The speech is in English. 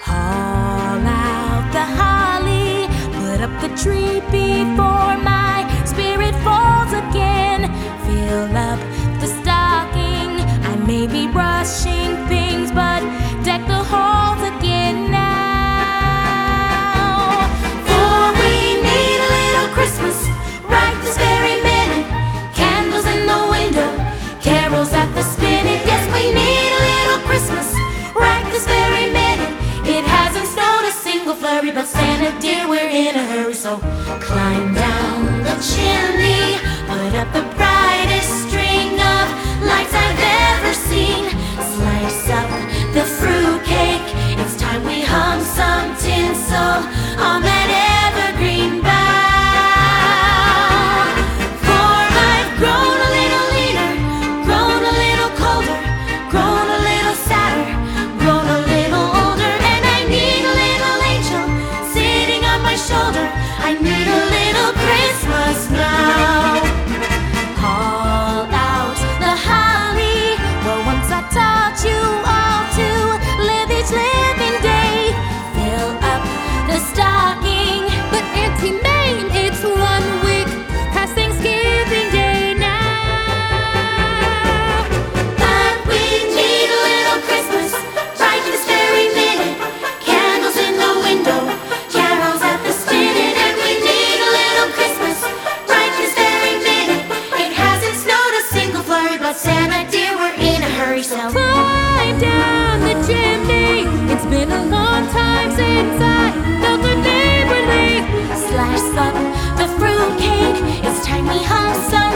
Haul out the holly, put up the tree before my spirit falls again. Fill up the stocking, I may be rushing things, but deck the halls again now. For we need a little Christmas right this very minute. Candles in the window, carols at the spinet. Yes, we need a little Christmas right this very minute. It hasn't snowed a single flurry, but Santa dear, we're in a hurry. So climb down the chimney, put up the brightest string of lights I've ever seen. Slice up the fruitcake, it's time we hung some tinsel on that evergreen bough. For I've grown a little leaner, grown a little colder, grown a little sadder, grown a little older, and I need a little angel sitting on my shoulder. I need a little Christmas now. Haul out the holly, well, once I taught you all to live each living day. Fill up the stocking, but Auntie Mame, it's 1 week past Thanksgiving Day now. But we need a little Christmas right this very minute. Candles in the window, carols at the spinet, and we need a little Christmas right this very minute. It hasn't snowed a single flurry, but Santa dear, we're in a hurry. So climb down the chimney, it's been a long time since I felt the neighborly. Slice up the fruitcake, it's time we hung some